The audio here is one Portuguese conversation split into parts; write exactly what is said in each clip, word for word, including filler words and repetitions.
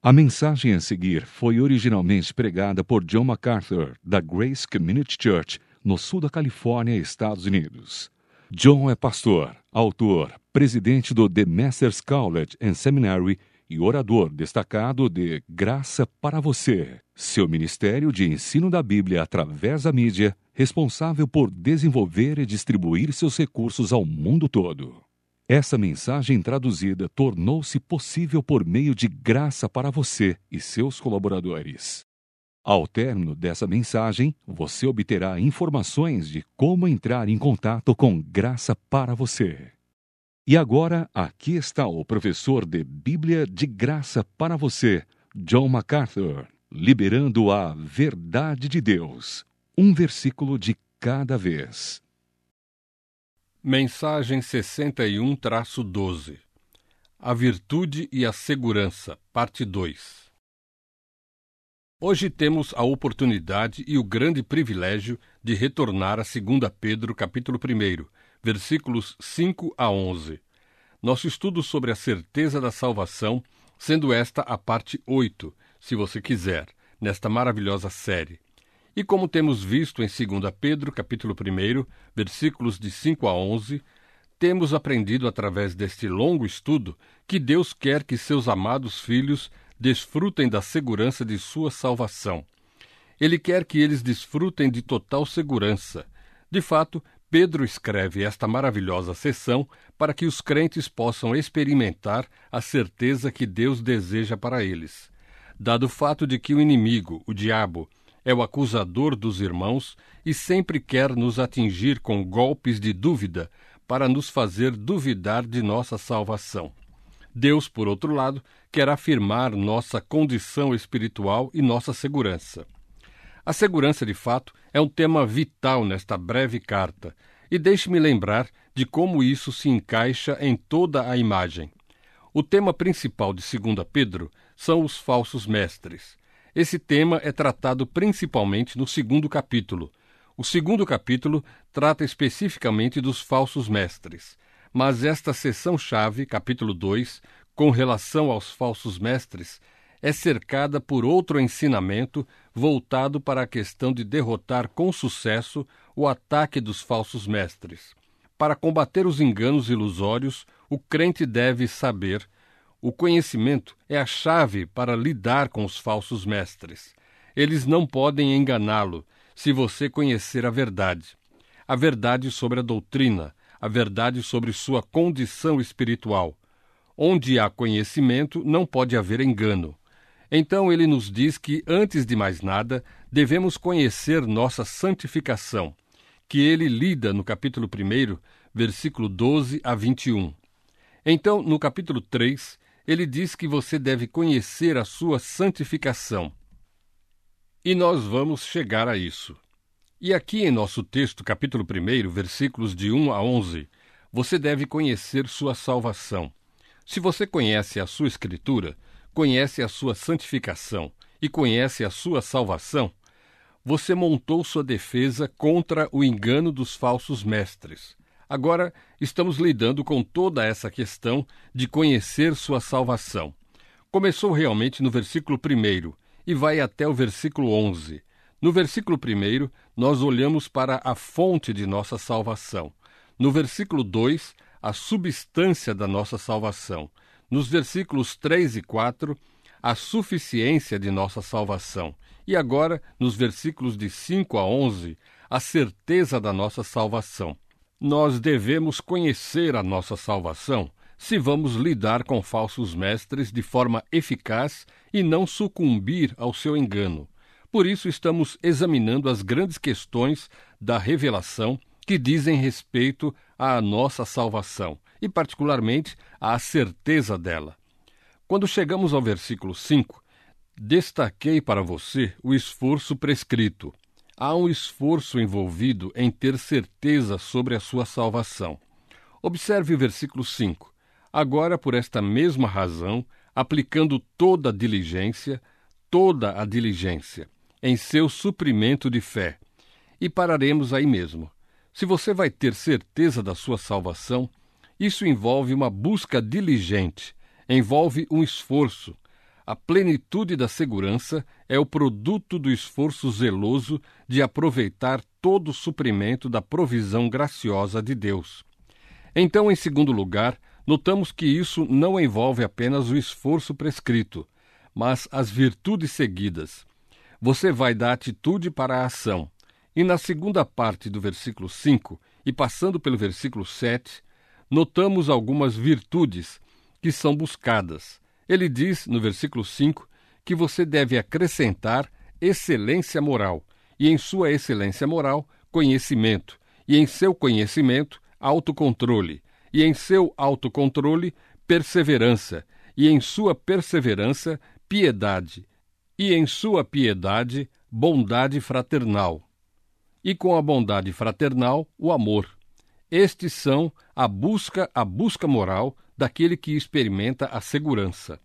A mensagem a seguir foi originalmente pregada por John MacArthur, da Grace Community Church, no sul da Califórnia, Estados Unidos. John é pastor, autor, presidente do The Masters College and Seminary e orador destacado de Graça para Você, seu ministério de ensino da Bíblia através da mídia, responsável por desenvolver e distribuir seus recursos ao mundo todo. Essa mensagem traduzida tornou-se possível por meio de Graça para Você e seus colaboradores. Ao término dessa mensagem, você obterá informações de como entrar em contato com Graça para Você. E agora, aqui está o professor de Bíblia de Graça para Você, John MacArthur, liberando a verdade de Deus, um versículo de cada vez. Mensagem sessenta e um traço doze. A virtude e a segurança, parte dois. Hoje temos a oportunidade e o grande privilégio de retornar a segunda Pedro, capítulo um, versículos cinco a onze. Nosso estudo sobre a certeza da salvação, sendo esta a parte oito, se você quiser, nesta maravilhosa série. E como temos visto em segunda Pedro, capítulo um, versículos de cinco a onze, temos aprendido através deste longo estudo que Deus quer que seus amados filhos desfrutem da segurança de sua salvação. Ele quer que eles desfrutem de total segurança. De fato, Pedro escreve esta maravilhosa seção para que os crentes possam experimentar a certeza que Deus deseja para eles. Dado o fato de que o inimigo, o diabo, é o acusador dos irmãos e sempre quer nos atingir com golpes de dúvida para nos fazer duvidar de nossa salvação. Deus, por outro lado, quer afirmar nossa condição espiritual e nossa segurança. A segurança, de fato, é um tema vital nesta breve carta, e deixe-me lembrar de como isso se encaixa em toda a imagem. O tema principal de segunda Pedro são os falsos mestres. Esse tema é tratado principalmente no segundo capítulo. O segundo capítulo trata especificamente dos falsos mestres. Mas esta seção-chave, capítulo dois, com relação aos falsos mestres, é cercada por outro ensinamento voltado para a questão de derrotar com sucesso o ataque dos falsos mestres. Para combater os enganos ilusórios, o crente deve saber: o conhecimento é a chave para lidar com os falsos mestres. Eles não podem enganá-lo se você conhecer a verdade. A verdade sobre a doutrina, a verdade sobre sua condição espiritual. Onde há conhecimento, não pode haver engano. Então ele nos diz que, antes de mais nada, devemos conhecer nossa santificação, que ele lida no capítulo um, versículo doze a vinte e um. Então, no capítulo três, ele diz que você deve conhecer a sua santificação. E nós vamos chegar a isso. E aqui em nosso texto, capítulo um, versículos de um a onze, você deve conhecer sua salvação. Se você conhece a sua Escritura, conhece a sua santificação e conhece a sua salvação, você montou sua defesa contra o engano dos falsos mestres. Agora, estamos lidando com toda essa questão de conhecer sua salvação. Começou realmente no versículo um e vai até o versículo onze. No versículo um, nós olhamos para a fonte de nossa salvação. No versículo dois, a substância da nossa salvação. Nos versículos três e quatro, a suficiência de nossa salvação. E agora, nos versículos de cinco a onze, a certeza da nossa salvação. Nós devemos conhecer a nossa salvação se vamos lidar com falsos mestres de forma eficaz e não sucumbir ao seu engano. Por isso, estamos examinando as grandes questões da revelação que dizem respeito à nossa salvação, e particularmente à certeza dela. Quando chegamos ao versículo cinco, destaquei para você o esforço prescrito. Há um esforço envolvido em ter certeza sobre a sua salvação. Observe o versículo cinco. Agora, por esta mesma razão, aplicando toda a diligência, toda a diligência, em seu suprimento de fé. E pararemos aí mesmo. Se você vai ter certeza da sua salvação, isso envolve uma busca diligente, envolve um esforço. A plenitude da segurança é o produto do esforço zeloso de aproveitar todo o suprimento da provisão graciosa de Deus. Então, em segundo lugar, notamos que isso não envolve apenas o esforço prescrito, mas as virtudes seguidas. Você vai da atitude para a ação. E na segunda parte do versículo cinco, e passando pelo versículo sete, notamos algumas virtudes que são buscadas. Ele diz, no versículo cinco, que você deve acrescentar excelência moral, e em sua excelência moral, conhecimento, e em seu conhecimento, autocontrole, e em seu autocontrole, perseverança, e em sua perseverança, piedade, e em sua piedade, bondade fraternal. E com a bondade fraternal, o amor. Estes são a busca, a busca moral daquele que experimenta a segurança.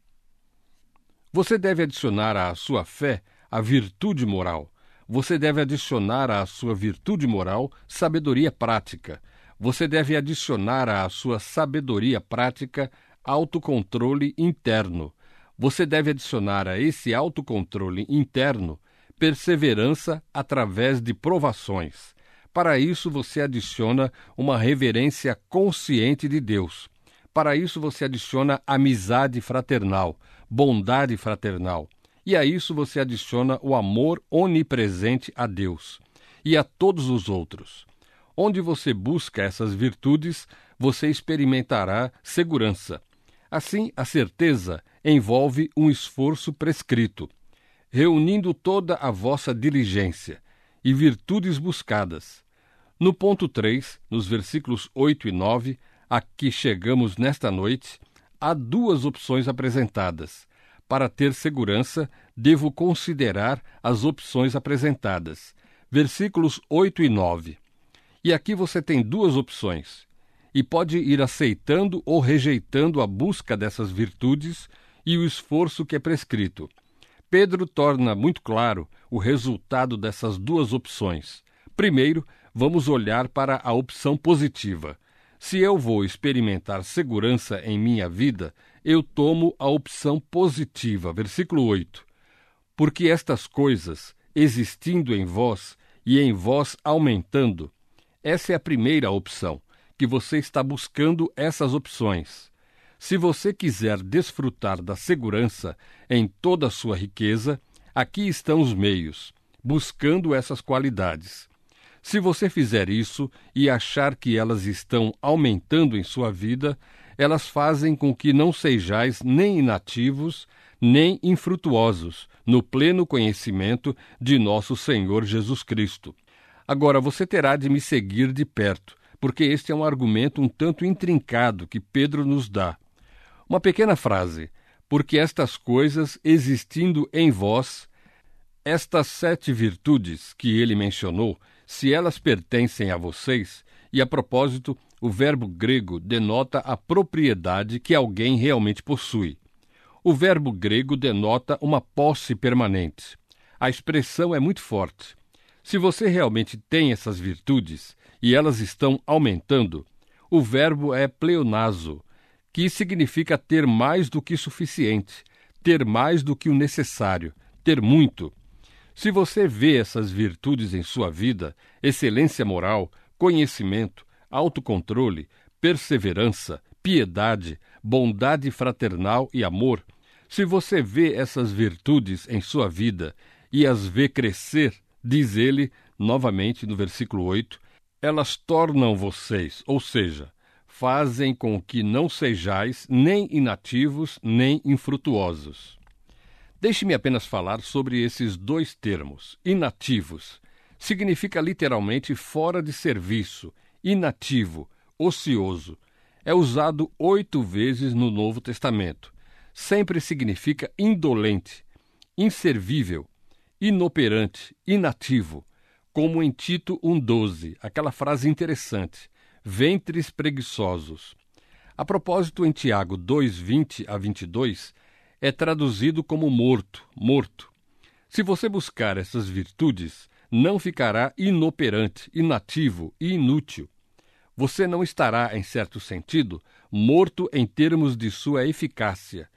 Você deve adicionar à sua fé a virtude moral. Você deve adicionar à sua virtude moral sabedoria prática. Você deve adicionar à sua sabedoria prática autocontrole interno. Você deve adicionar a esse autocontrole interno perseverança através de provações. Para isso, você adiciona uma reverência consciente de Deus. Para isso, você adiciona amizade fraternal, bondade fraternal. E a isso você adiciona o amor onipresente a Deus e a todos os outros. Onde você busca essas virtudes, você experimentará segurança. Assim, a certeza envolve um esforço prescrito, reunindo toda a vossa diligência e virtudes buscadas. No ponto três, nos versículos oito e nove, a que chegamos nesta noite, há duas opções apresentadas. Para ter segurança, devo considerar as opções apresentadas. Versículos oito e nove. E aqui você tem duas opções, e pode ir aceitando ou rejeitando a busca dessas virtudes e o esforço que é prescrito. Pedro torna muito claro o resultado dessas duas opções. Primeiro, vamos olhar para a opção positiva. Se eu vou experimentar segurança em minha vida, eu tomo a opção positiva. Versículo oito. Porque estas coisas, existindo em vós e em vós aumentando, essa é a primeira opção, que você está buscando essas opções. Se você quiser desfrutar da segurança em toda a sua riqueza, aqui estão os meios, buscando essas qualidades. Se você fizer isso e achar que elas estão aumentando em sua vida, elas fazem com que não sejais nem inativos, nem infrutuosos, no pleno conhecimento de nosso Senhor Jesus Cristo. Agora, você terá de me seguir de perto, porque este é um argumento um tanto intrincado que Pedro nos dá. Uma pequena frase, porque estas coisas existindo em vós, estas sete virtudes que ele mencionou, se elas pertencem a vocês, e a propósito, o verbo grego denota a propriedade que alguém realmente possui. O verbo grego denota uma posse permanente. A expressão é muito forte. Se você realmente tem essas virtudes, e elas estão aumentando, o verbo é pleonazo, que significa ter mais do que suficiente, ter mais do que o necessário, ter muito. Se você vê essas virtudes em sua vida, excelência moral, conhecimento, autocontrole, perseverança, piedade, bondade fraternal e amor, se você vê essas virtudes em sua vida e as vê crescer, diz ele, novamente no versículo oito, elas tornam vocês, ou seja, fazem com que não sejais nem inativos, nem infrutuosos. Deixe-me apenas falar sobre esses dois termos. Inativos significa literalmente fora de serviço, inativo, ocioso. É usado oito vezes no Novo Testamento. Sempre significa indolente, inservível, inoperante, inativo, como em Tito um doze, aquela frase interessante, ventres preguiçosos. A propósito, em Tiago dois, vinte a vinte e dois, é traduzido como morto, morto. Se você buscar essas virtudes, não ficará inoperante, inativo e inútil. Você não estará, em certo sentido, morto em termos de sua eficácia,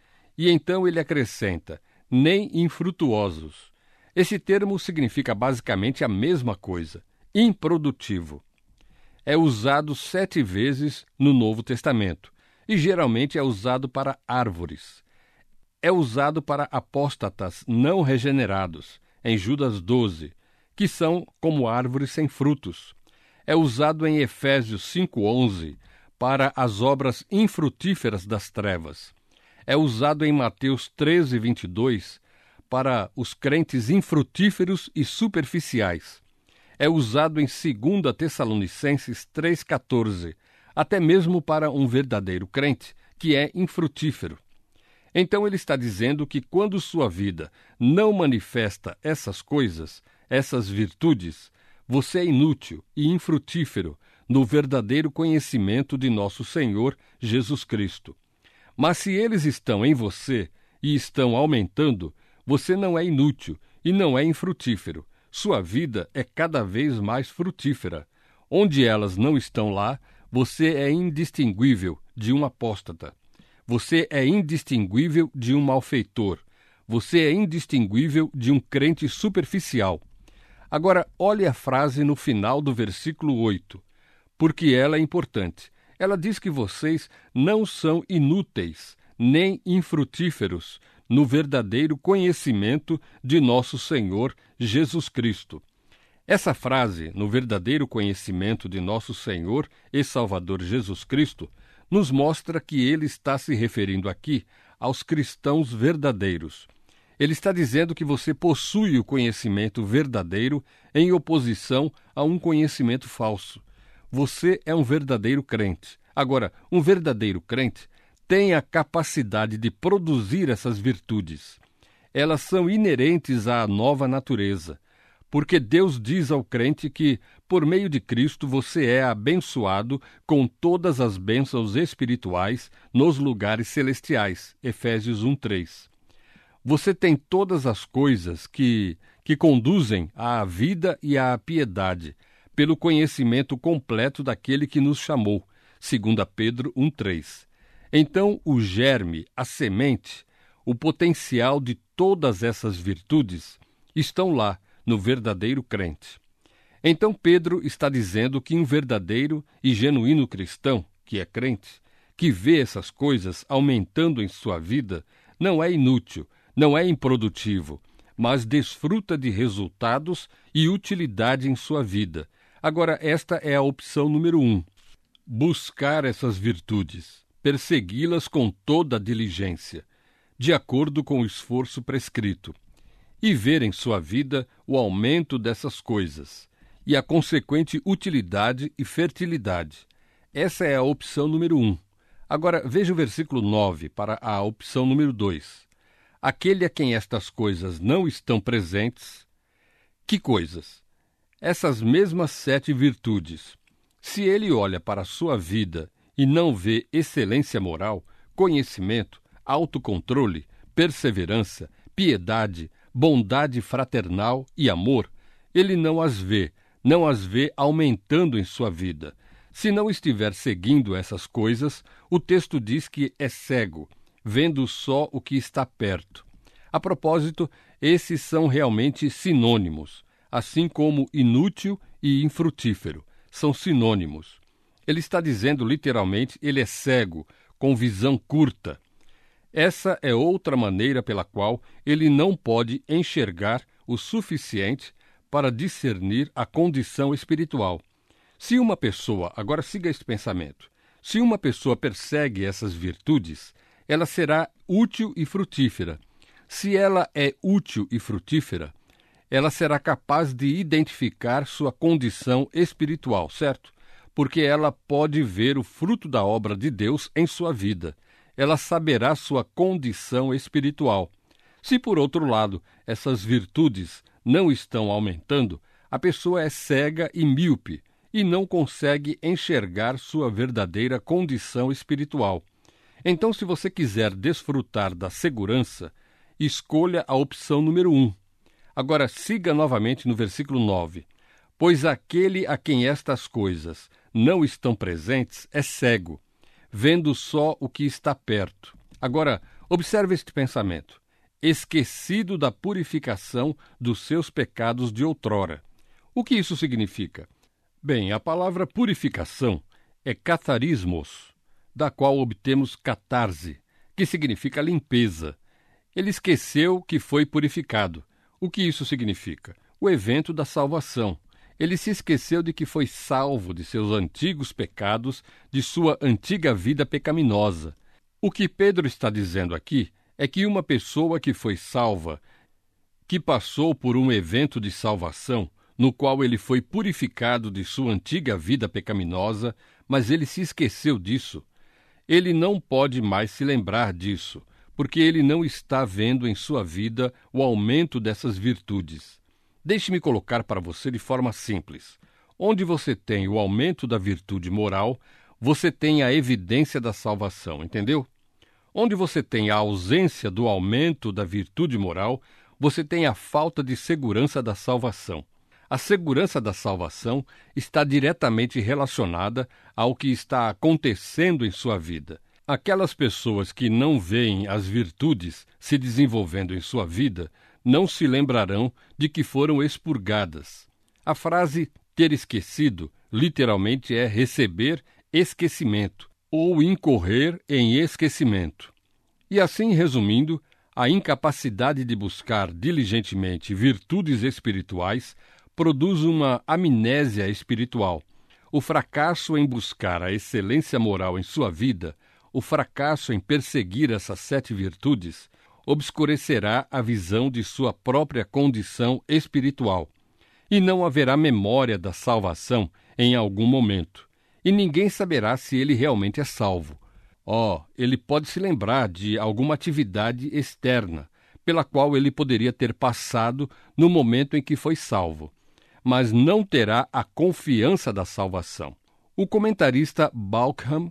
E então ele acrescenta, nem infrutuosos. Esse termo significa basicamente a mesma coisa, improdutivo. É usado sete vezes no Novo Testamento e geralmente é usado para árvores. É usado para apóstatas não regenerados, em Judas doze, que são como árvores sem frutos. É usado em Efésios cinco, onze, para as obras infrutíferas das trevas. É usado em Mateus treze, vinte e dois, para os crentes infrutíferos e superficiais. É usado em dois Tessalonicenses três, quatorze, até mesmo para um verdadeiro crente, que é infrutífero. Então ele está dizendo que quando sua vida não manifesta essas coisas, essas virtudes, você é inútil e infrutífero no verdadeiro conhecimento de nosso Senhor Jesus Cristo. Mas se eles estão em você e estão aumentando, você não é inútil e não é infrutífero. Sua vida é cada vez mais frutífera. Onde elas não estão lá, você é indistinguível de um apóstata. Você é indistinguível de um malfeitor. Você é indistinguível de um crente superficial. Agora, olhe a frase no final do versículo oito, porque ela é importante. Ela diz que vocês não são inúteis, nem infrutíferos, no verdadeiro conhecimento de nosso Senhor Jesus Cristo. Essa frase, no verdadeiro conhecimento de nosso Senhor e Salvador Jesus Cristo, nos mostra que ele está se referindo aqui aos cristãos verdadeiros. Ele está dizendo que você possui o conhecimento verdadeiro em oposição a um conhecimento falso. Você é um verdadeiro crente. Agora, um verdadeiro crente tem a capacidade de produzir essas virtudes. Elas são inerentes à nova natureza, porque Deus diz ao crente que, por meio de Cristo, você é abençoado com todas as bênçãos espirituais nos lugares celestiais. Efésios um, três. Você tem todas as coisas que, que conduzem à vida e à piedade, pelo conhecimento completo daquele que nos chamou. Segundo Pedro um, três. Então, o germe, a semente, o potencial de todas essas virtudes estão lá, no verdadeiro crente. Então, Pedro está dizendo que um verdadeiro e genuíno cristão, que é crente, que vê essas coisas aumentando em sua vida, não é inútil, não é improdutivo, mas desfruta de resultados e utilidade em sua vida. Agora, esta é a opção número um. Buscar essas virtudes, persegui-las com toda a diligência, de acordo com o esforço prescrito, e ver em sua vida o aumento dessas coisas, e a consequente utilidade e fertilidade. Essa é a opção número um. Agora, veja o versículo nove para a opção número dois. Aquele a quem estas coisas não estão presentes, que coisas? Essas mesmas sete virtudes. Se ele olha para a sua vida e não vê excelência moral, conhecimento, autocontrole, perseverança, piedade, bondade fraternal e amor, ele não as vê, não as vê aumentando em sua vida. Se não estiver seguindo essas coisas, o texto diz que é cego, vendo só o que está perto. A propósito, esses são realmente sinônimos, assim como inútil e infrutífero. São sinônimos. Ele está dizendo literalmente, ele é cego, com visão curta. Essa é outra maneira pela qual ele não pode enxergar o suficiente para discernir a condição espiritual. Se uma pessoa, agora siga este pensamento, se uma pessoa persegue essas virtudes, ela será útil e frutífera. Se ela é útil e frutífera, ela será capaz de identificar sua condição espiritual, certo? Porque ela pode ver o fruto da obra de Deus em sua vida. Ela saberá sua condição espiritual. Se, por outro lado, essas virtudes não estão aumentando, a pessoa é cega e míope e não consegue enxergar sua verdadeira condição espiritual. Então, se você quiser desfrutar da segurança, escolha a opção número um. Agora, siga novamente no versículo nove. Pois aquele a quem estas coisas não estão presentes é cego, vendo só o que está perto. Agora, Observe este pensamento. Esquecido da purificação dos seus pecados de outrora. O que isso significa? Bem, a palavra purificação é catharismos, da qual obtemos catarse, que significa limpeza. Ele esqueceu que foi purificado. O que isso significa? O evento da salvação. Ele se esqueceu de que foi salvo de seus antigos pecados, de sua antiga vida pecaminosa. O que Pedro está dizendo aqui é que uma pessoa que foi salva, que passou por um evento de salvação, no qual ele foi purificado de sua antiga vida pecaminosa, mas ele se esqueceu disso. Ele não pode mais se lembrar disso, porque ele não está vendo em sua vida o aumento dessas virtudes. Deixe-me colocar para você de forma simples. Onde você tem o aumento da virtude moral, você tem a evidência da salvação, entendeu? Onde você tem a ausência do aumento da virtude moral, você tem a falta de segurança da salvação. A segurança da salvação está diretamente relacionada ao que está acontecendo em sua vida. Aquelas pessoas que não veem as virtudes se desenvolvendo em sua vida não se lembrarão de que foram expurgadas. A frase ter esquecido literalmente é receber esquecimento ou incorrer em esquecimento. E assim, resumindo, a incapacidade de buscar diligentemente virtudes espirituais produz uma amnésia espiritual. O fracasso em buscar a excelência moral em sua vida, o fracasso em perseguir essas sete virtudes, obscurecerá a visão de sua própria condição espiritual. E não haverá memória da salvação em algum momento. E ninguém saberá se ele realmente é salvo. Oh, ele pode se lembrar de alguma atividade externa, pela qual ele poderia ter passado no momento em que foi salvo, mas não terá a confiança da salvação. O comentarista Balkham,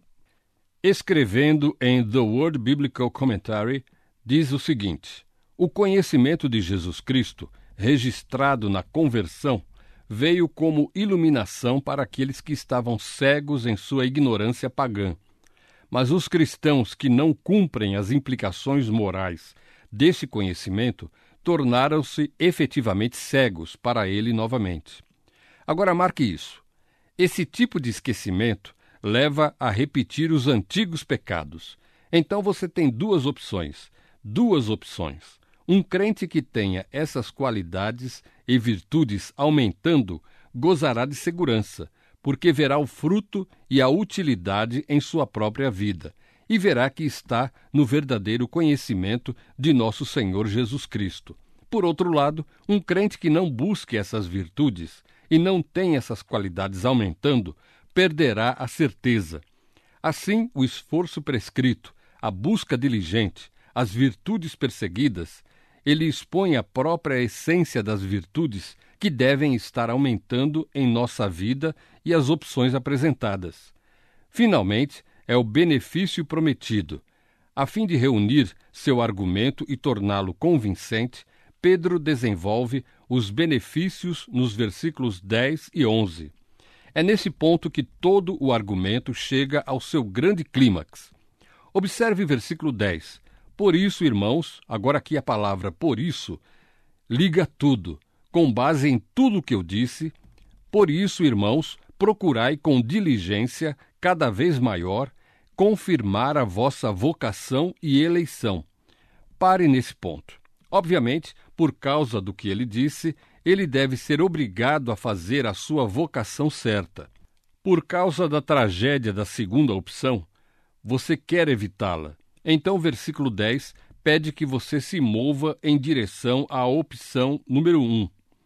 escrevendo em The Word Biblical Commentary, diz o seguinte: o conhecimento de Jesus Cristo, registrado na conversão, veio como iluminação para aqueles que estavam cegos em sua ignorância pagã. Mas os cristãos que não cumprem as implicações morais desse conhecimento tornaram-se efetivamente cegos para ele novamente. Agora marque isso. Esse tipo de esquecimento leva a repetir os antigos pecados. Então você tem duas opções. Duas opções. Um crente que tenha essas qualidades e virtudes aumentando gozará de segurança, porque verá o fruto e a utilidade em sua própria vida, e verá que está no verdadeiro conhecimento de nosso Senhor Jesus Cristo. Por outro lado, um crente que não busque essas virtudes e não tem essas qualidades aumentando, perderá a certeza. Assim, o esforço prescrito, a busca diligente, as virtudes perseguidas, ele expõe a própria essência das virtudes que devem estar aumentando em nossa vida e as opções apresentadas. Finalmente, é o benefício prometido. A fim de reunir seu argumento e torná-lo convincente, Pedro desenvolve os benefícios nos versículos dez e onze. É nesse ponto que todo o argumento chega ao seu grande clímax. Observe o versículo dez. Por isso, irmãos, agora aqui a palavra por isso liga tudo, com base em tudo o que eu disse. Por isso, irmãos, procurai com diligência cada vez maior confirmar a vossa vocação e eleição. Pare nesse ponto. Obviamente, por causa do que ele disse, ele deve ser obrigado a fazer a sua vocação certa. Por causa da tragédia da segunda opção, você quer evitá-la. Então, o versículo dez pede que você se mova em direção à opção número um.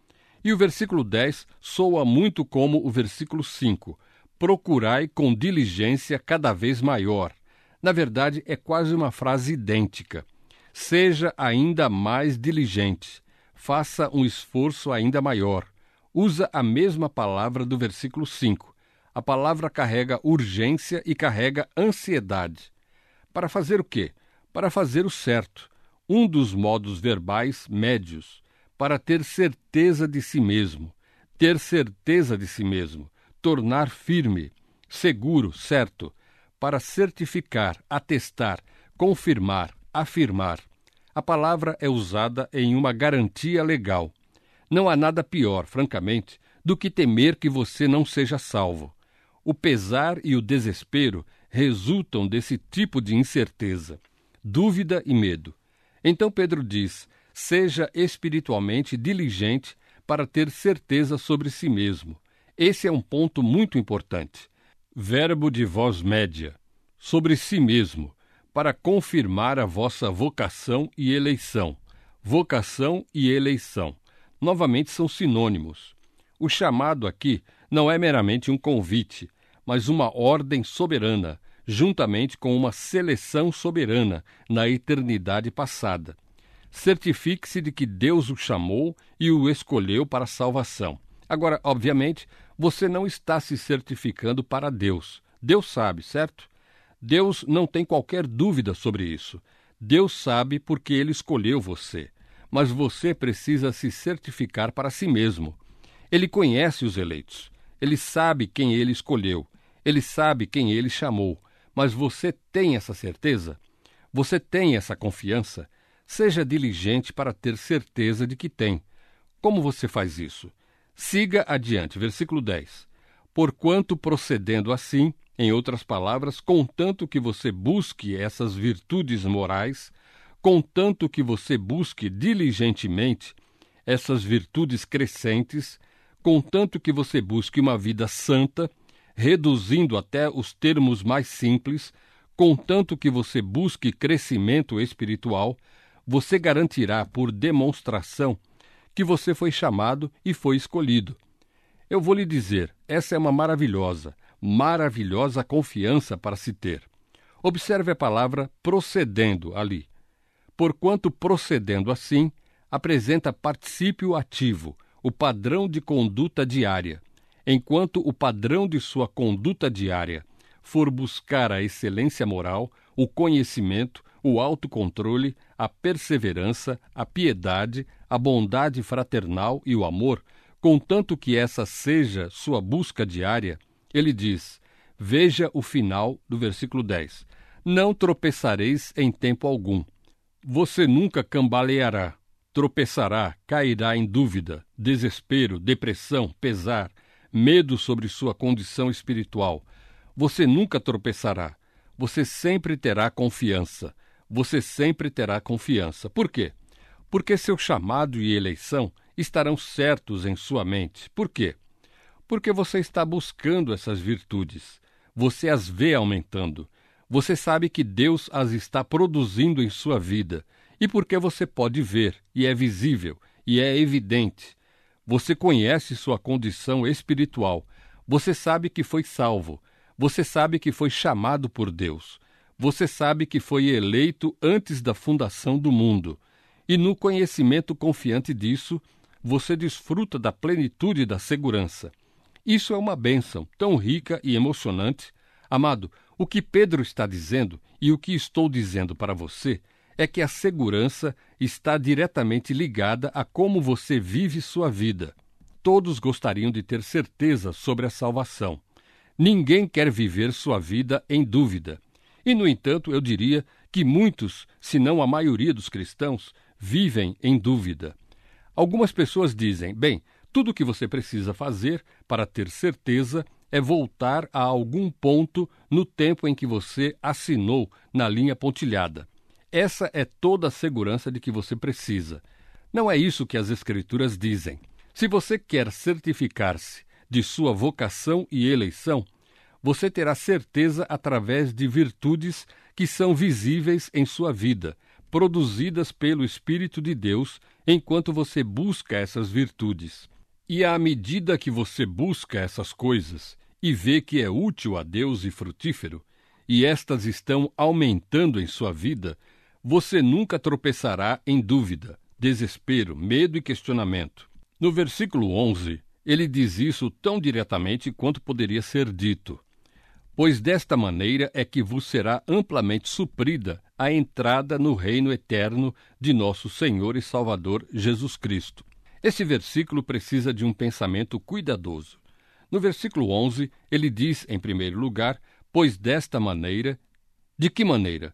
E o versículo dez soa muito como o versículo cinco. Procurai com diligência cada vez maior. Na verdade, é quase uma frase idêntica. Seja ainda mais diligente. Faça um esforço ainda maior. Usa a mesma palavra do versículo cinco. A palavra carrega urgência e carrega ansiedade. Para fazer o quê? Para fazer o certo. Um dos modos verbais médios. Para ter certeza de si mesmo. Ter certeza de si mesmo. Tornar firme, seguro, certo. Para certificar, atestar, confirmar, afirmar. A palavra é usada em uma garantia legal. Não há nada pior, francamente, do que temer que você não seja salvo. O pesar e o desespero resultam desse tipo de incerteza, dúvida e medo. Então Pedro diz: seja espiritualmente diligente para ter certeza sobre si mesmo. Esse é um ponto muito importante. Verbo de voz média, sobre si mesmo, para confirmar a vossa vocação e eleição. Vocação e eleição. Novamente são sinônimos. O chamado aqui não é meramente um convite, mas uma ordem soberana, juntamente com uma seleção soberana na eternidade passada. Certifique-se de que Deus o chamou e o escolheu para a salvação. Agora, obviamente, você não está se certificando para Deus. Deus sabe, certo? Deus não tem qualquer dúvida sobre isso. Deus sabe porque Ele escolheu você. Mas você precisa se certificar para si mesmo. Ele conhece os eleitos. Ele sabe quem Ele escolheu. Ele sabe quem Ele chamou. Mas você tem essa certeza? Você tem essa confiança? Seja diligente para ter certeza de que tem. Como você faz isso? Siga adiante, versículo dez. Porquanto procedendo assim, em outras palavras, contanto que você busque essas virtudes morais, contanto que você busque diligentemente essas virtudes crescentes, contanto que você busque uma vida santa, reduzindo até os termos mais simples, contanto que você busque crescimento espiritual, você garantirá por demonstração que você foi chamado e foi escolhido. Eu vou lhe dizer, essa é uma maravilhosa, maravilhosa confiança para se ter. Observe a palavra procedendo ali. Porquanto procedendo assim, apresenta particípio ativo, o padrão de conduta diária. Enquanto o padrão de sua conduta diária for buscar a excelência moral, o conhecimento, o autocontrole, a perseverança, a piedade, a bondade fraternal e o amor, contanto que essa seja sua busca diária, ele diz, veja o final do versículo dez, não tropeçareis em tempo algum. Você nunca cambaleará, tropeçará, cairá em dúvida, desespero, depressão, pesar, medo sobre sua condição espiritual. Você nunca tropeçará. Você sempre terá confiança. Você sempre terá confiança. Por quê? Porque seu chamado e eleição estarão certos em sua mente. Por quê? Porque você está buscando essas virtudes. Você as vê aumentando. Você sabe que Deus as está produzindo em sua vida. E porque você pode ver, e é visível, e é evidente. Você conhece sua condição espiritual. Você sabe que foi salvo. Você sabe que foi chamado por Deus. Você sabe que foi eleito antes da fundação do mundo. E no conhecimento confiante disso, você desfruta da plenitude da segurança. Isso é uma bênção tão rica e emocionante. Amado, o que Pedro está dizendo e o que estou dizendo para você é que a segurança está diretamente ligada a como você vive sua vida. Todos gostariam de ter certeza sobre a salvação. Ninguém quer viver sua vida em dúvida. E, no entanto, eu diria que muitos, se não a maioria dos cristãos, vivem em dúvida. Algumas pessoas dizem, bem, tudo o que você precisa fazer para ter certeza é voltar a algum ponto no tempo em que você assinou na linha pontilhada. Essa é toda a segurança de que você precisa. Não é isso que as Escrituras dizem. Se você quer certificar-se de sua vocação e eleição, você terá certeza através de virtudes que são visíveis em sua vida, produzidas pelo Espírito de Deus, enquanto você busca essas virtudes. E à medida que você busca essas coisas e vê que é útil a Deus e frutífero, e estas estão aumentando em sua vida, você nunca tropeçará em dúvida, desespero, medo e questionamento. No versículo onze, ele diz isso tão diretamente quanto poderia ser dito. Pois desta maneira é que vos será amplamente suprida a entrada no reino eterno de nosso Senhor e Salvador Jesus Cristo. Esse versículo precisa de um pensamento cuidadoso. No versículo onze, ele diz, em primeiro lugar, pois desta maneira... De que maneira?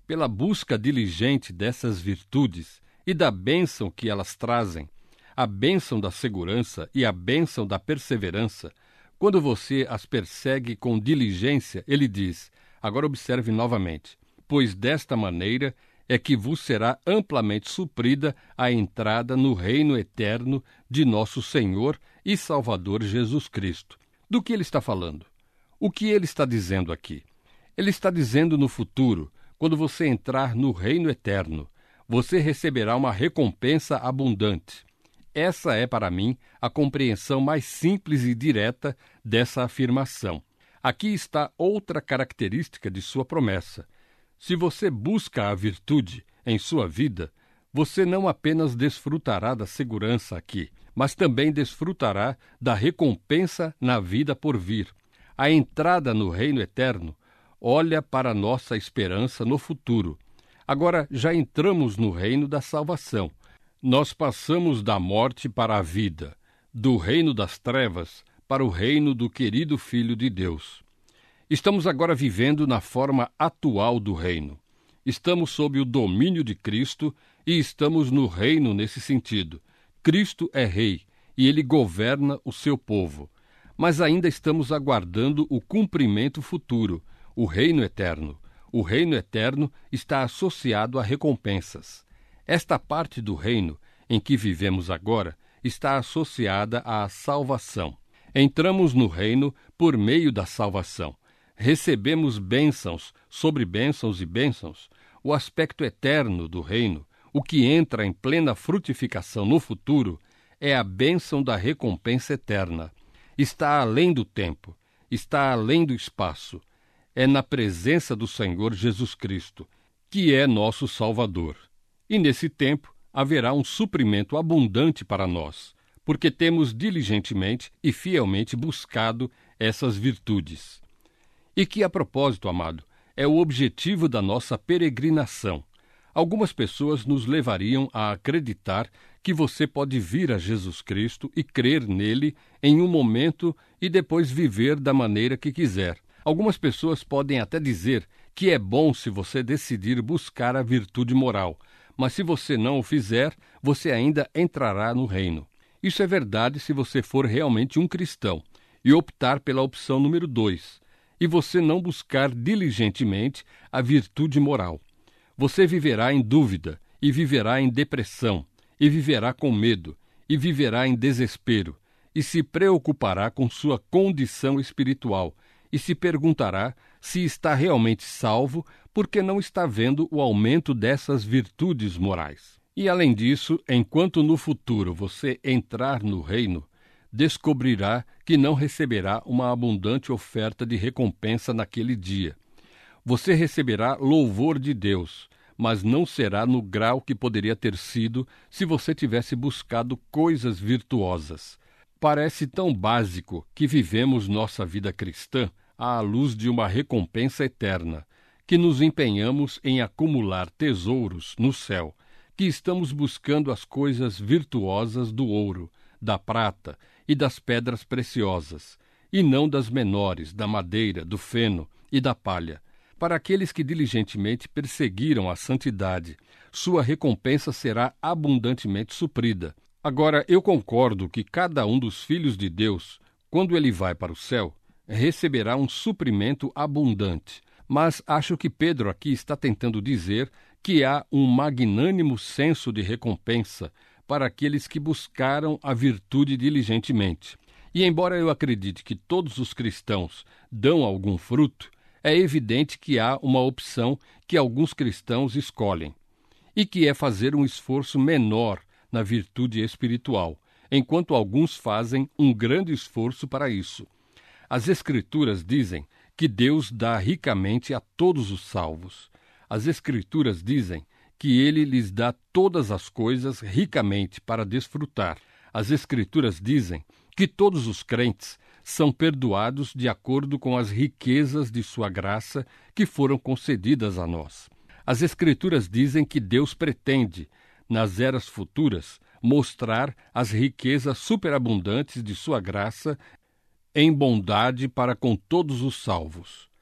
pela busca diligente dessas virtudes e da bênção que elas trazem, a bênção da segurança e a bênção da perseverança, quando você as persegue com diligência, ele diz, agora observe novamente, pois desta maneira é que vos será amplamente suprida a entrada no reino eterno de nosso Senhor e Salvador Jesus Cristo. Do que ele está falando? O que ele está dizendo aqui? Ele está dizendo no futuro, quando você entrar no reino eterno, você receberá uma recompensa abundante. Essa é, para mim, a compreensão mais simples e direta dessa afirmação. Aqui está outra característica de sua promessa. Se você busca a virtude em sua vida, você não apenas desfrutará da segurança aqui, mas também desfrutará da recompensa na vida por vir. A entrada no reino eterno olha para nossa esperança no futuro. Agora já entramos no reino da salvação. Nós passamos da morte para a vida, do reino das trevas para o reino do querido Filho de Deus. Estamos agora vivendo na forma atual do reino. Estamos sob o domínio de Cristo e estamos no reino nesse sentido. Cristo é rei e ele governa o seu povo. Mas ainda estamos aguardando o cumprimento futuro, o reino eterno. O reino eterno está associado a recompensas. Esta parte do reino em que vivemos agora está associada à salvação. Entramos no reino por meio da salvação. Recebemos bênçãos sobre bênçãos e bênçãos. O aspecto eterno do reino, o que entra em plena frutificação no futuro, é a bênção da recompensa eterna. Está além do tempo, está além do espaço. É na presença do Senhor Jesus Cristo, que é nosso Salvador. E nesse tempo haverá um suprimento abundante para nós, porque temos diligentemente e fielmente buscado essas virtudes. E que, a propósito, amado, é o objetivo da nossa peregrinação. Algumas pessoas nos levariam a acreditar que você pode vir a Jesus Cristo e crer nele em um momento e depois viver da maneira que quiser. Algumas pessoas podem até dizer que é bom se você decidir buscar a virtude moral, mas se você não o fizer, você ainda entrará no reino. Isso é verdade se você for realmente um cristão e optar pela opção número dois, e você não buscar diligentemente a virtude moral. Você viverá em dúvida, e viverá em depressão, e viverá com medo, e viverá em desespero, e se preocupará com sua condição espiritual, e se perguntará se está realmente salvo porque não está vendo o aumento dessas virtudes morais. E, além disso, enquanto no futuro você entrar no reino, descobrirá que não receberá uma abundante oferta de recompensa naquele dia. Você receberá louvor de Deus, mas não será no grau que poderia ter sido se você tivesse buscado coisas virtuosas. Parece tão básico que vivemos nossa vida cristã à luz de uma recompensa eterna, que nos empenhamos em acumular tesouros no céu, que estamos buscando as coisas virtuosas do ouro, da prata e das pedras preciosas, e não das menores, da madeira, do feno e da palha. Para aqueles que diligentemente perseguiram a santidade, sua recompensa será abundantemente suprida. Agora, eu concordo que cada um dos filhos de Deus, quando ele vai para o céu, receberá um suprimento abundante. Mas acho que Pedro aqui está tentando dizer que há um magnânimo senso de recompensa para aqueles que buscaram a virtude diligentemente. E embora eu acredite que todos os cristãos dão algum fruto, é evidente que há uma opção que alguns cristãos escolhem, e que é fazer um esforço menor na virtude espiritual, enquanto alguns fazem um grande esforço para isso. As Escrituras dizem que Deus dá ricamente a todos os salvos. As Escrituras dizem que Ele lhes dá todas as coisas ricamente para desfrutar. As Escrituras dizem que todos os crentes são perdoados de acordo com as riquezas de sua graça que foram concedidas a nós. As Escrituras dizem que Deus pretende, nas eras futuras, mostrar as riquezas superabundantes de sua graça em bondade para com todos os salvos.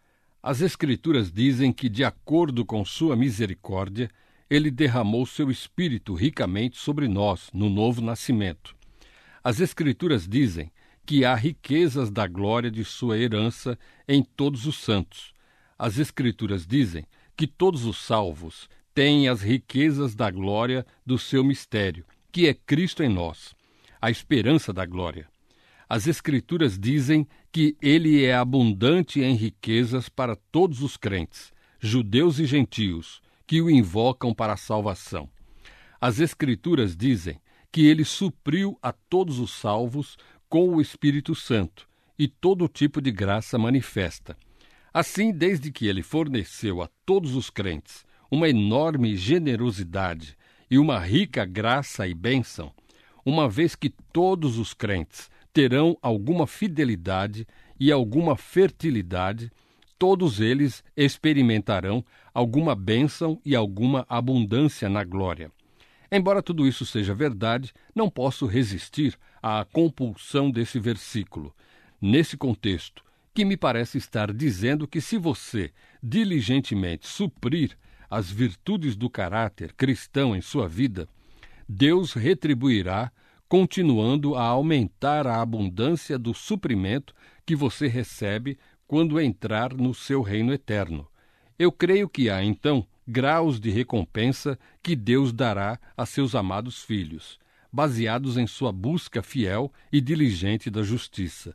As Escrituras dizem que, de acordo com sua misericórdia, ele derramou seu Espírito ricamente sobre nós no novo nascimento. As Escrituras dizem que há riquezas da glória de sua herança em todos os santos. As Escrituras dizem que todos os salvos têm as riquezas da glória do seu mistério, que é Cristo em nós, a esperança da glória. As Escrituras dizem que ele é abundante em riquezas para todos os crentes, judeus e gentios, que o invocam para a salvação. As Escrituras dizem que ele supriu a todos os salvos com o Espírito Santo e todo tipo de graça manifesta. Assim, desde que ele forneceu a todos os crentes uma enorme generosidade e uma rica graça e bênção, uma vez que todos os crentes terão alguma fidelidade e alguma fertilidade, todos eles experimentarão alguma bênção e alguma abundância na glória. Embora tudo isso seja verdade, não posso resistir à compulsão desse versículo. Nesse contexto, que me parece estar dizendo que se você diligentemente suprir as virtudes do caráter cristão em sua vida, Deus retribuirá, continuando a aumentar a abundância do suprimento que você recebe quando entrar no seu reino eterno. Eu creio que há, então, graus de recompensa que Deus dará a seus amados filhos, baseados em sua busca fiel e diligente da justiça.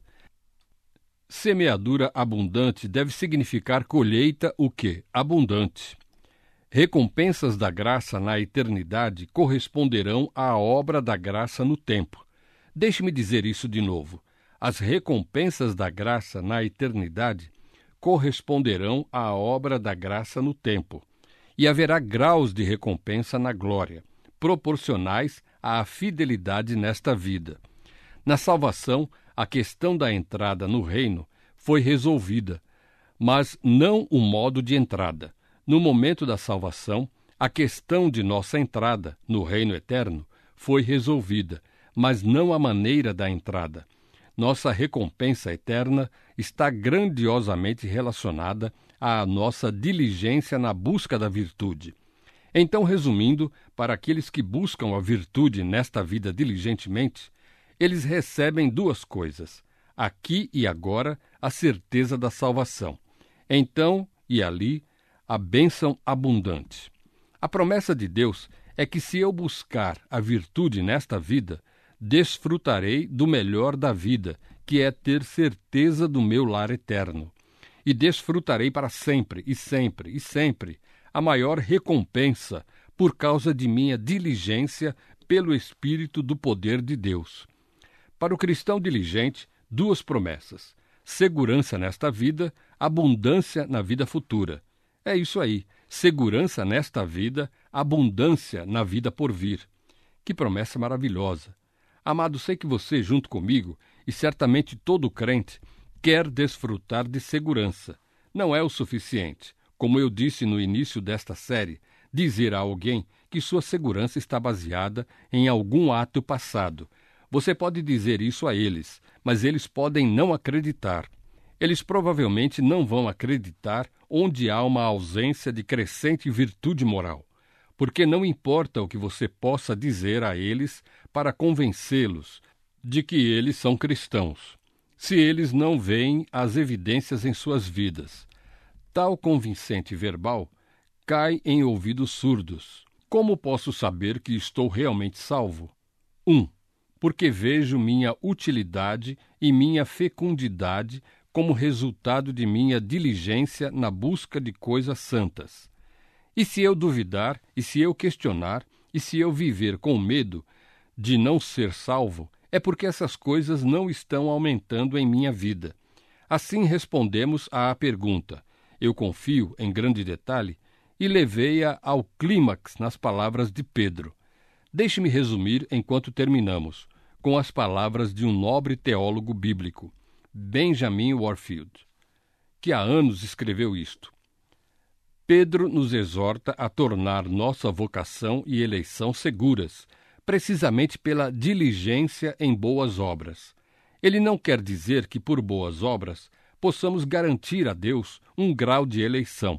Semeadura abundante deve significar colheita o quê? Abundante. Recompensas da graça na eternidade corresponderão à obra da graça no tempo. Deixe-me dizer isso de novo. As recompensas da graça na eternidade corresponderão à obra da graça no tempo. E haverá graus de recompensa na glória, proporcionais à fidelidade nesta vida. Na salvação, a questão da entrada no reino foi resolvida, mas não o modo de entrada. No momento da salvação, a questão de nossa entrada no reino eterno foi resolvida, mas não a maneira da entrada. Nossa recompensa eterna está grandiosamente relacionada à nossa diligência na busca da virtude. Então, resumindo, para aqueles que buscam a virtude nesta vida diligentemente, eles recebem duas coisas: aqui e agora, a certeza da salvação. Então e ali, a bênção abundante. A promessa de Deus é que se eu buscar a virtude nesta vida, desfrutarei do melhor da vida, que é ter certeza do meu lar eterno. E desfrutarei para sempre, e sempre, e sempre, a maior recompensa por causa de minha diligência pelo Espírito do poder de Deus. Para o cristão diligente, duas promessas: segurança nesta vida, abundância na vida futura. É isso aí, segurança nesta vida, abundância na vida por vir. Que promessa maravilhosa! Amado, sei que você, junto comigo, e certamente todo crente, quer desfrutar de segurança. Não é o suficiente, como eu disse no início desta série, dizer a alguém que sua segurança está baseada em algum ato passado. Você pode dizer isso a eles, mas eles podem não acreditar. Eles provavelmente não vão acreditar onde há uma ausência de crescente virtude moral, porque não importa o que você possa dizer a eles para convencê-los de que eles são cristãos, se eles não veem as evidências em suas vidas. Tal convincente verbal cai em ouvidos surdos. Como posso saber que estou realmente salvo? um. Porque vejo minha utilidade e minha fecundidade como resultado de minha diligência na busca de coisas santas. E se eu duvidar, e se eu questionar, e se eu viver com medo de não ser salvo, é porque essas coisas não estão aumentando em minha vida. Assim respondemos à pergunta. Eu confio em grande detalhe e levei-a ao clímax nas palavras de Pedro. Deixe-me resumir enquanto terminamos, com as palavras de um nobre teólogo bíblico, Benjamin Warfield, que há anos escreveu isto. Pedro nos exorta a tornar nossa vocação e eleição seguras, precisamente pela diligência em boas obras. Ele não quer dizer que por boas obras possamos garantir a Deus um grau de eleição.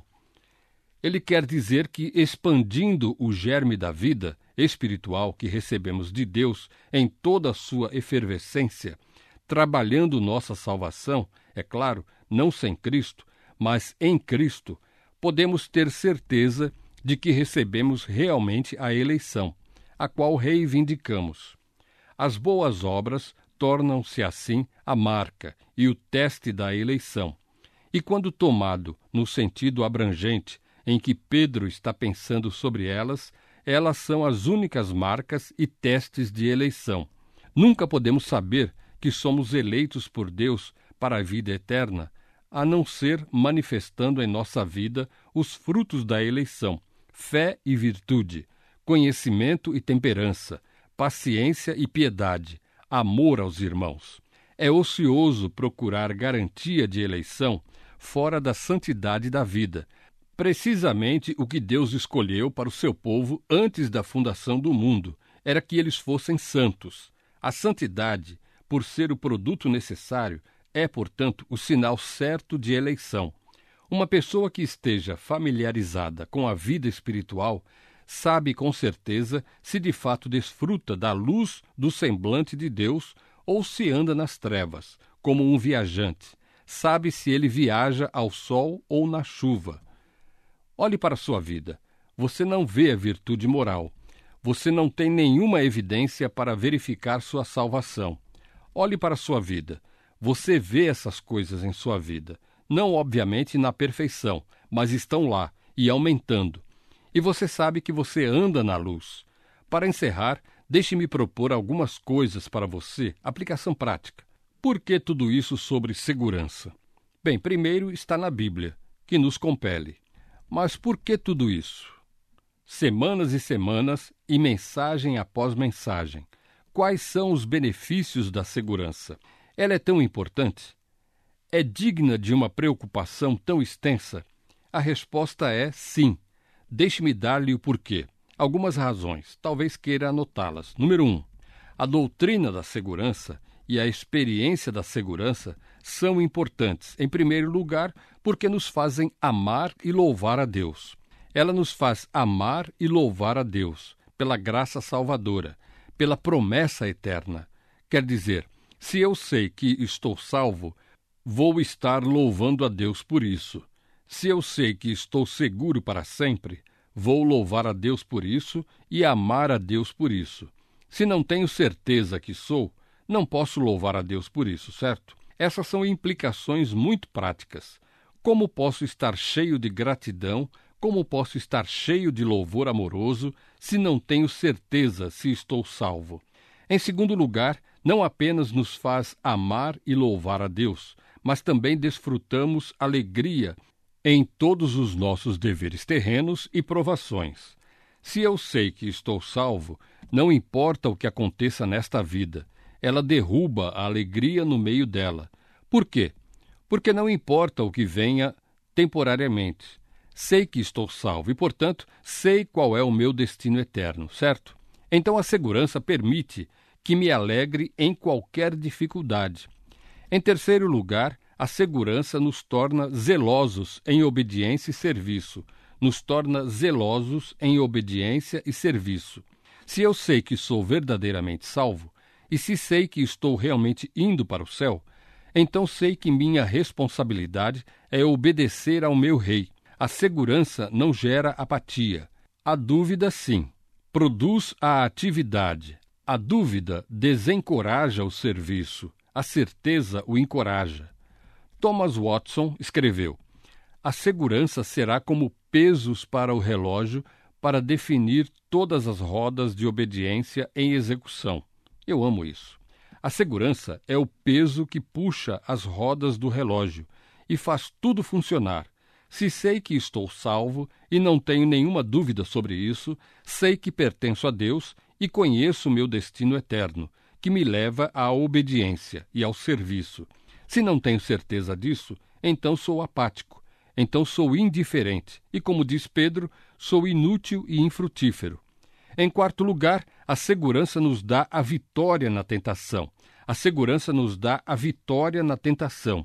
Ele quer dizer que, expandindo o germe da vida espiritual que recebemos de Deus em toda a sua efervescência, trabalhando nossa salvação, é claro, não sem Cristo, mas em Cristo, podemos ter certeza de que recebemos realmente a eleição, a qual reivindicamos. As boas obras tornam-se assim a marca e o teste da eleição. E quando tomado no sentido abrangente em que Pedro está pensando sobre elas, elas são as únicas marcas e testes de eleição. Nunca podemos saber que somos eleitos por Deus para a vida eterna, a não ser manifestando em nossa vida os frutos da eleição, fé e virtude, conhecimento e temperança, paciência e piedade, amor aos irmãos. É ocioso procurar garantia de eleição fora da santidade da vida, precisamente o que Deus escolheu para o seu povo antes da fundação do mundo, era que eles fossem santos. A santidade, por ser o produto necessário, é, portanto, o sinal certo de eleição. Uma pessoa que esteja familiarizada com a vida espiritual sabe com certeza se de fato desfruta da luz do semblante de Deus ou se anda nas trevas, como um viajante. Sabe se ele viaja ao sol ou na chuva. Olhe para a sua vida. Você não vê a virtude moral. Você não tem nenhuma evidência para verificar sua salvação. Olhe para a sua vida. Você vê essas coisas em sua vida. Não, obviamente, na perfeição, mas estão lá e aumentando. E você sabe que você anda na luz. Para encerrar, deixe-me propor algumas coisas para você, aplicação prática. Por que tudo isso sobre segurança? Bem, primeiro está na Bíblia, que nos compele. Mas por que tudo isso? Semanas e semanas e mensagem após mensagem. Quais são os benefícios da segurança? Ela é tão importante? É digna de uma preocupação tão extensa? A resposta é sim. Deixe-me dar-lhe o porquê. Algumas razões, talvez queira anotá-las. Número um, a doutrina da segurança e a experiência da segurança são importantes, em primeiro lugar, porque nos fazem amar e louvar a Deus. Ela nos faz amar e louvar a Deus pela graça salvadora, pela promessa eterna. Quer dizer, se eu sei que estou salvo, vou estar louvando a Deus por isso. Se eu sei que estou seguro para sempre, vou louvar a Deus por isso e amar a Deus por isso. Se não tenho certeza que sou, não posso louvar a Deus por isso, certo? Essas são implicações muito práticas. Como posso estar cheio de gratidão, como posso estar cheio de louvor amoroso, se não tenho certeza se estou salvo? Em segundo lugar, não apenas nos faz amar e louvar a Deus, mas também desfrutamos alegria em todos os nossos deveres terrenos e provações. Se eu sei que estou salvo, não importa o que aconteça nesta vida, ela derruba a alegria no meio dela. Por quê? Porque não importa o que venha temporariamente. Sei que estou salvo e, portanto, sei qual é o meu destino eterno, certo? Então a segurança permite que me alegre em qualquer dificuldade. Em terceiro lugar, a segurança nos torna zelosos em obediência e serviço. Nos torna zelosos em obediência e serviço. Se eu sei que sou verdadeiramente salvo, e se sei que estou realmente indo para o céu, então sei que minha responsabilidade é obedecer ao meu Rei. A segurança não gera apatia. A dúvida, sim, produz a atividade. A dúvida desencoraja o serviço. A certeza o encoraja. Thomas Watson escreveu: a segurança será como pesos para o relógio para definir todas as rodas de obediência em execução. Eu amo isso. A segurança é o peso que puxa as rodas do relógio e faz tudo funcionar. Se sei que estou salvo e não tenho nenhuma dúvida sobre isso, sei que pertenço a Deus e conheço o meu destino eterno, que me leva à obediência e ao serviço. Se não tenho certeza disso, então sou apático, então sou indiferente e, como diz Pedro, sou inútil e infrutífero. Em quarto lugar, a segurança nos dá a vitória na tentação. A segurança nos dá a vitória na tentação.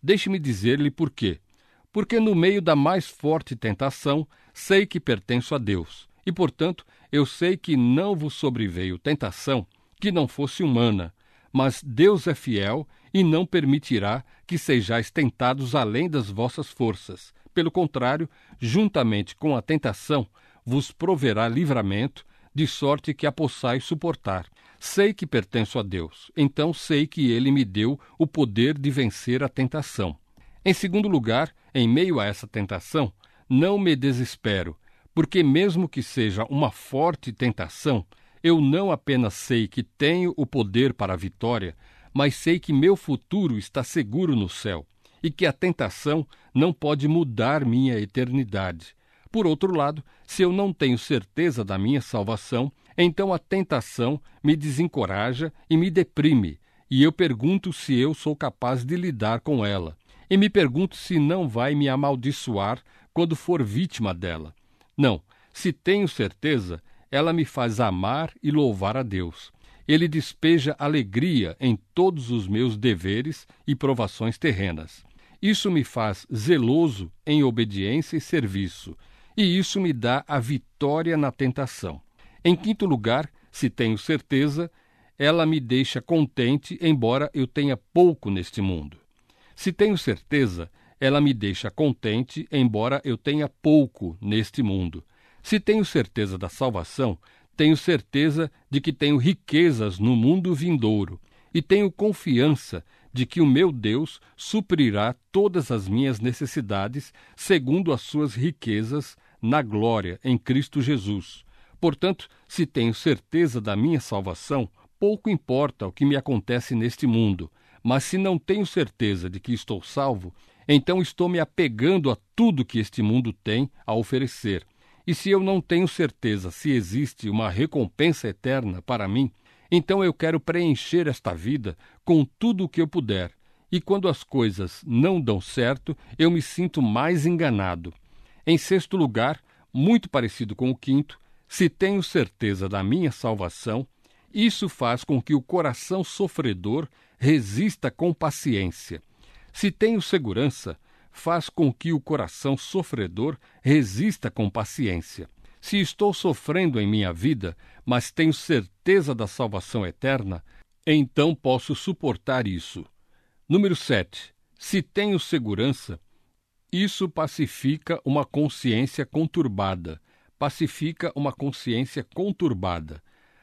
Deixe-me dizer-lhe por quê. Porque no meio da mais forte tentação, sei que pertenço a Deus, e, portanto, eu sei que não vos sobreveio tentação que não fosse humana, mas Deus é fiel e não permitirá que sejais tentados além das vossas forças. Pelo contrário, juntamente com a tentação, vos proverá livramento, de sorte que a possais suportar. Sei que pertenço a Deus, então sei que Ele me deu o poder de vencer a tentação. Em segundo lugar, em meio a essa tentação, não me desespero, porque mesmo que seja uma forte tentação, eu não apenas sei que tenho o poder para a vitória, mas sei que meu futuro está seguro no céu e que a tentação não pode mudar minha eternidade. Por outro lado, se eu não tenho certeza da minha salvação, então a tentação me desencoraja e me deprime, e eu pergunto se eu sou capaz de lidar com ela. E me pergunto se não vai me amaldiçoar quando for vítima dela. Não, se tenho certeza, ela me faz amar e louvar a Deus. Ele despeja alegria em todos os meus deveres e provações terrenas. Isso me faz zeloso em obediência e serviço, e isso me dá a vitória na tentação. Em quinto lugar, se tenho certeza, ela me deixa contente, embora eu tenha pouco neste mundo. Se tenho certeza, ela me deixa contente, embora eu tenha pouco neste mundo. Se tenho certeza da salvação, tenho certeza de que tenho riquezas no mundo vindouro, e tenho confiança de que o meu Deus suprirá todas as minhas necessidades segundo as suas riquezas na glória em Cristo Jesus. Portanto, se tenho certeza da minha salvação, pouco importa o que me acontece neste mundo. Mas se não tenho certeza de que estou salvo, então estou me apegando a tudo que este mundo tem a oferecer. E se eu não tenho certeza se existe uma recompensa eterna para mim, então eu quero preencher esta vida com tudo o que eu puder. E quando as coisas não dão certo, eu me sinto mais enganado. Em sexto lugar, muito parecido com o quinto, se tenho certeza da minha salvação, isso faz com que o coração sofredor resista com paciência. Se tenho segurança, faz com que o coração sofredor resista com paciência. Se estou sofrendo em minha vida, mas tenho certeza da salvação eterna, então posso suportar isso. Número sete. Se tenho segurança, isso pacifica uma consciência conturbada. Pacifica uma consciência conturbada.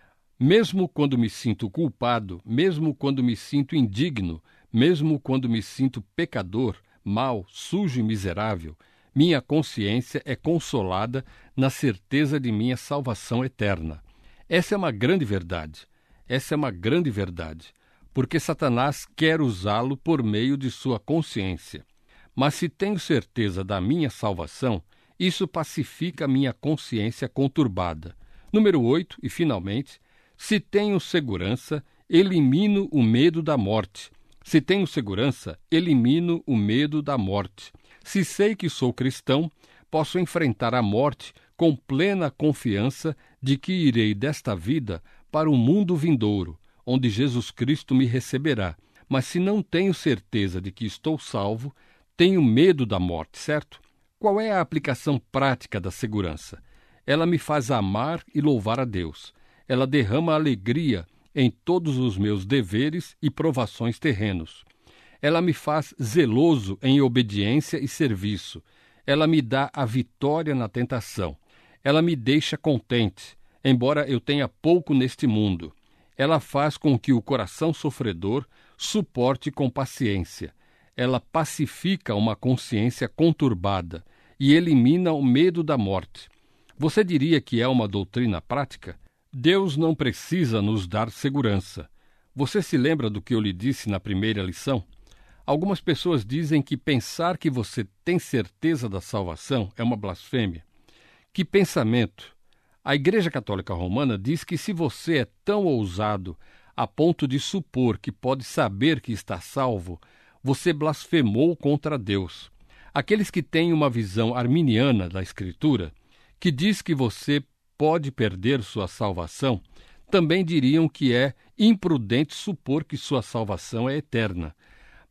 Mesmo quando me sinto culpado, mesmo quando me sinto indigno, mesmo quando me sinto pecador, mau, sujo e miserável, minha consciência é consolada na certeza de minha salvação eterna. Essa é uma grande verdade. Essa é uma grande verdade, porque Satanás quer usá-lo por meio de sua consciência. Mas se tenho certeza da minha salvação, isso pacifica minha consciência conturbada. Número oito, e finalmente, se tenho segurança, elimino o medo da morte. Se tenho segurança, elimino o medo da morte. Se sei que sou cristão, posso enfrentar a morte com plena confiança de que irei desta vida para o mundo vindouro, onde Jesus Cristo me receberá. Mas se não tenho certeza de que estou salvo, tenho medo da morte, certo? Qual é a aplicação prática da segurança? Ela me faz amar e louvar a Deus. Ela derrama alegria em todos os meus deveres e provações terrenos. Ela me faz zeloso em obediência e serviço. Ela me dá a vitória na tentação. Ela me deixa contente, embora eu tenha pouco neste mundo. Ela faz com que o coração sofredor suporte com paciência. Ela pacifica uma consciência conturbada e elimina o medo da morte. Você diria que é uma doutrina prática? Deus não precisa nos dar segurança. Você se lembra do que eu lhe disse na primeira lição? Algumas pessoas dizem que pensar que você tem certeza da salvação é uma blasfêmia. Que pensamento! A Igreja Católica Romana diz que se você é tão ousado a ponto de supor que pode saber que está salvo, você blasfemou contra Deus. Aqueles que têm uma visão arminiana da Escritura, que diz que você pode perder sua salvação, também diriam que é imprudente supor que sua salvação é eterna.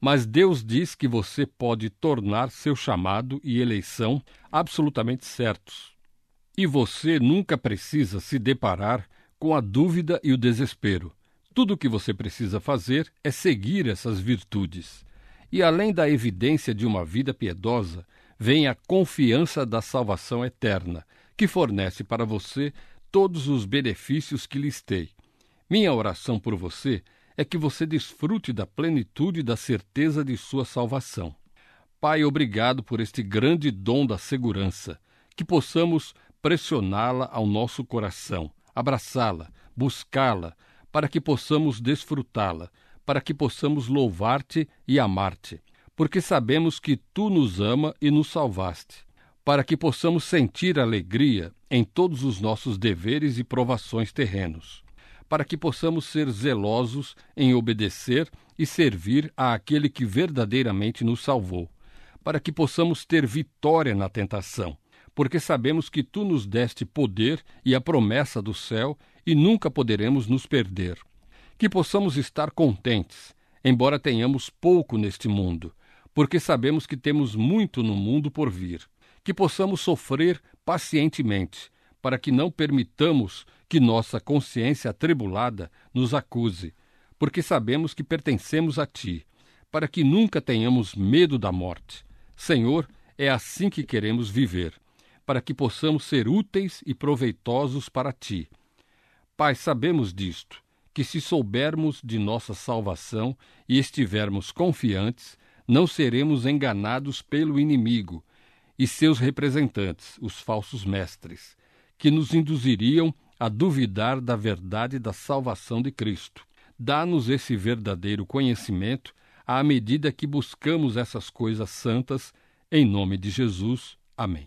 Mas Deus diz que você pode tornar seu chamado e eleição absolutamente certos. E você nunca precisa se deparar com a dúvida e o desespero. Tudo o que você precisa fazer é seguir essas virtudes. E além da evidência de uma vida piedosa, vem a confiança da salvação eterna, que fornece para você todos os benefícios que listei. Minha oração por você é que você desfrute da plenitude da certeza de sua salvação. Pai, obrigado por este grande dom da segurança, que possamos pressioná-la ao nosso coração, abraçá-la, buscá-la, para que possamos desfrutá-la, para que possamos louvar-te e amar-te, porque sabemos que tu nos ama e nos salvaste, para que possamos sentir alegria em todos os nossos deveres e provações terrenos, para que possamos ser zelosos em obedecer e servir àquele que verdadeiramente nos salvou, para que possamos ter vitória na tentação, porque sabemos que tu nos deste poder e a promessa do céu e nunca poderemos nos perder. Que possamos estar contentes, embora tenhamos pouco neste mundo, porque sabemos que temos muito no mundo por vir. Que possamos sofrer pacientemente, para que não permitamos que nossa consciência atribulada nos acuse, porque sabemos que pertencemos a ti, para que nunca tenhamos medo da morte. Senhor, é assim que queremos viver, para que possamos ser úteis e proveitosos para ti. Pai, sabemos disto, que se soubermos de nossa salvação e estivermos confiantes, não seremos enganados pelo inimigo e seus representantes, os falsos mestres, que nos induziriam a duvidar da verdade da salvação de Cristo. Dá-nos esse verdadeiro conhecimento à medida que buscamos essas coisas santas, em nome de Jesus. Amém.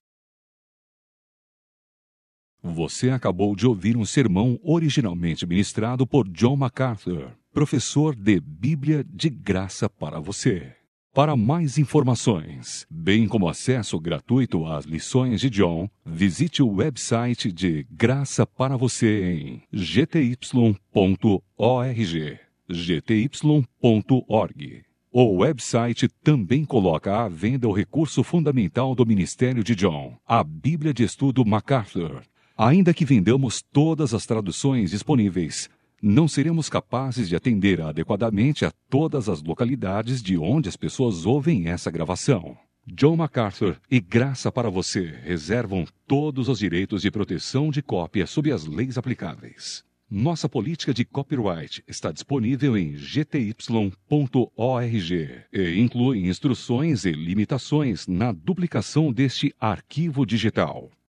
Você acabou de ouvir um sermão originalmente ministrado por John MacArthur, professor de Bíblia de graça para você. Para mais informações, bem como acesso gratuito às lições de John, visite o website de Graça para Você em g t y ponto org, g t y ponto org. O website também coloca à venda o recurso fundamental do ministério de John, a Bíblia de Estudo MacArthur. Ainda que vendamos todas as traduções disponíveis, não seremos capazes de atender adequadamente a todas as localidades de onde as pessoas ouvem essa gravação. John MacArthur e Graça para Você reservam todos os direitos de proteção de cópia sob as leis aplicáveis. Nossa política de copyright está disponível em g t y ponto org e inclui instruções e limitações na duplicação deste arquivo digital.